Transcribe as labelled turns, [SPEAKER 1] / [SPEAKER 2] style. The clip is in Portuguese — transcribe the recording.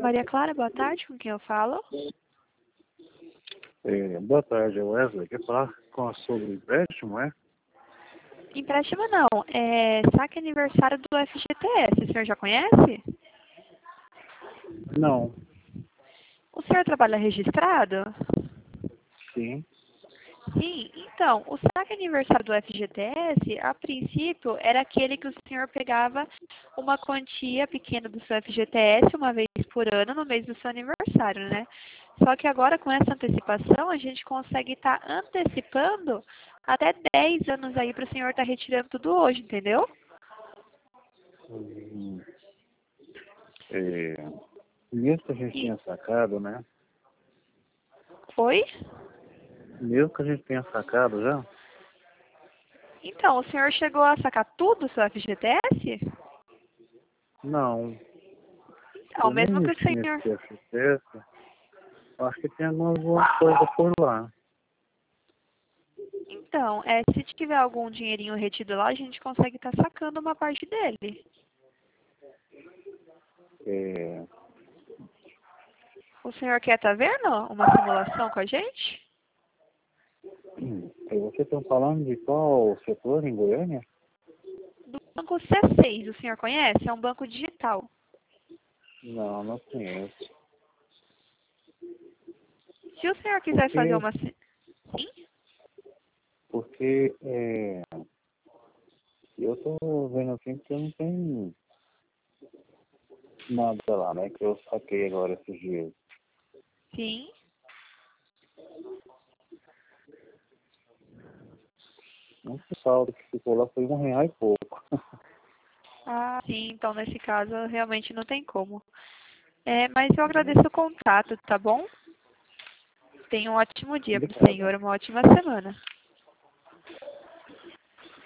[SPEAKER 1] Maria Clara, boa tarde, com quem eu falo?
[SPEAKER 2] Boa tarde, Wesley. Quer falar sobre empréstimo, é?
[SPEAKER 1] Empréstimo não, é saque aniversário do FGTS, o senhor já conhece?
[SPEAKER 2] Não.
[SPEAKER 1] O senhor trabalha registrado?
[SPEAKER 2] Sim.
[SPEAKER 1] Sim, então, o saque aniversário do FGTS, a princípio, era aquele que o senhor pegava uma quantia pequena do seu FGTS uma vez por ano no mês do seu aniversário, né? Só que agora, com essa antecipação, a gente consegue estar antecipando até 10 anos aí para o senhor estar retirando tudo hoje, entendeu?
[SPEAKER 2] Hum, Mesmo que a gente tenha sacado, né?
[SPEAKER 1] Oi?
[SPEAKER 2] Mesmo que a gente tenha sacado já?
[SPEAKER 1] Então, o senhor chegou a sacar tudo do seu FGTS?
[SPEAKER 2] Não.
[SPEAKER 1] Então,
[SPEAKER 2] Eu nem
[SPEAKER 1] mesmo que o
[SPEAKER 2] mexi
[SPEAKER 1] senhor...
[SPEAKER 2] nesse FGTS. Acho que tem alguma coisa por lá.
[SPEAKER 1] Então, se tiver algum dinheirinho retido lá, a gente consegue estar sacando uma parte dele.
[SPEAKER 2] É,
[SPEAKER 1] O senhor quer estar vendo uma simulação com a gente?
[SPEAKER 2] Vocês estão falando de qual setor em Goiânia?
[SPEAKER 1] Do banco C6, o senhor conhece? É um banco digital.
[SPEAKER 2] Não, não conheço.
[SPEAKER 1] Se o senhor quiser fazer
[SPEAKER 2] Porque,
[SPEAKER 1] uma... Sim?
[SPEAKER 2] porque eu tô vendo assim que eu não tenho nada lá, né? Que eu saquei agora esses dias.
[SPEAKER 1] Sim.
[SPEAKER 2] Um saldo que ficou lá foi R$ 1 e pouco.
[SPEAKER 1] Ah, sim. Então, nesse caso, realmente não tem como. Mas eu agradeço o contato, tá bom? Tenha um ótimo dia para o
[SPEAKER 2] Obrigado.
[SPEAKER 1] senhor, uma ótima semana.